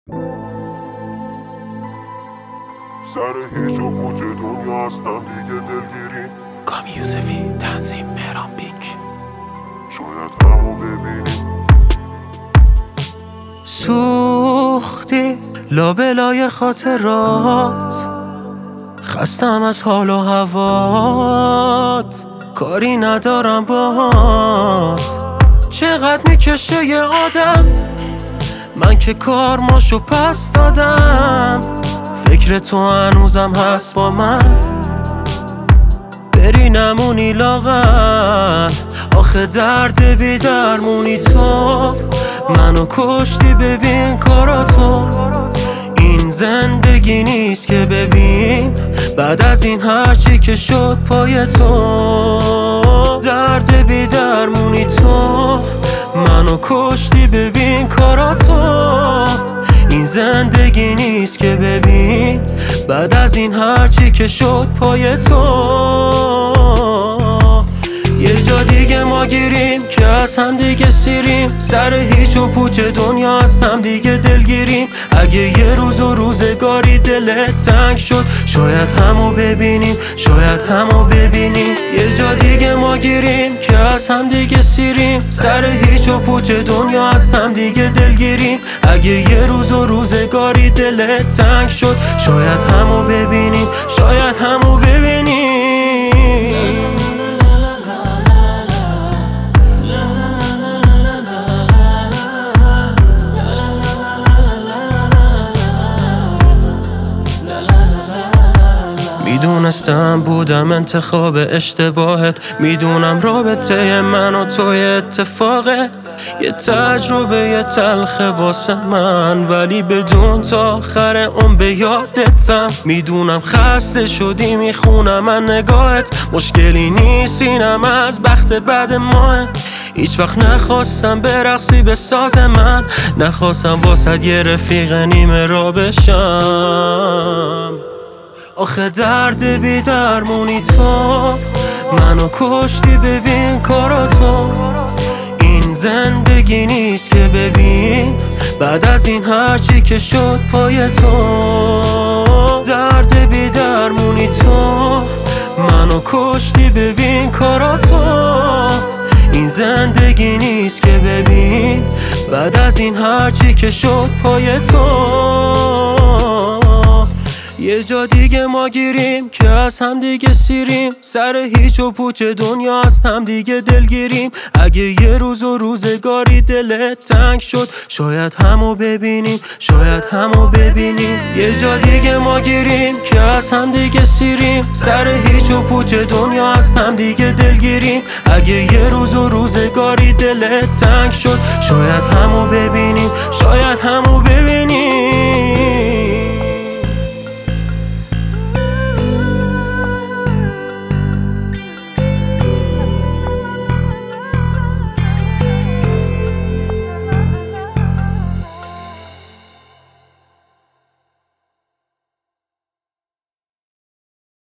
سر هیچ و پوچ دنیا هستم دیگه دلگیریم. کامی یوسفی، تنظیم مهران پیک. شاید همو ببینیم. سوختی لابلای خاطرات، خستم از حال و هوات، کاری ندارم باهات. چقدر میکشه یه آدم، من که کارماشو پس دادم. فکر تو هنوزم هست با من، بری نمونی لاغر. آخه درد بی درمونی تو، منو کشتی ببین کاراتو. این زندگی نیست که ببین بعد از این هرچی که شد پای تو. درد بی درمونی تو، منو کشتی ببین کاراتو. این زندگی نیست که ببین بعد از این هرچی که شد پای تو. یه جا دیگه ما گیریم که از هم دیگه سیریم. سر هیچ و پوچ دنیا از هم دیگه دلگیریم. اگه یه روز و روزگاری دلت تنگ شد، شاید همو ببینیم، شاید همو ببینیم. یه جا دیگه ما گیریم که از هم دیگه سیریم. سر هیچ و پوچ دنیا از هم دیگه دلگیریم. اگه یه روز و روزگاری دلت تنگ شد، شاید همو ببینیم، شاید همو ببینیم. میدونستم بودم انتخاب اشتباهت، میدونم رابطه من و توی اتفاقه. یه تجربه یه تلخه واسه من، ولی بدون تا آخر اون به یادتم. میدونم خسته شدی میخونم من نگاهت، مشکلی نیست اینم از بخت بد ماه. هیچ وقت نخواستم برقصی به ساز من، نخواستم واسد یه رفیق نیمه را بشم. آخه درد بی درمونی تو، منو کشتی ببین کاراتو. این زندگی نیست که ببین بعد از این هرچی که شد پای تو. درد بی درمونی تو، منو کشتی ببین کاراتو. این زندگی نیست که ببین بعد از این هرچی که شد پای تو. یه جا دیگه ما گیریم که از هم دیگه سیریم. سر هیچ و پوچ دنیا از هم دیگه دلگیریم. اگه یه روز و روزگاری دلت تنگ شد، شاید همو ببینیم، شاید همو ببینیم. یه جا دیگه ما گیریم که از هم دیگه سیریم. سر هیچ و پوچ دنیا از هم دیگه دلگیریم. اگه یه روز و روزگاری دلت تنگ شد، شاید همو ببینیم، شاید همو ببینیم.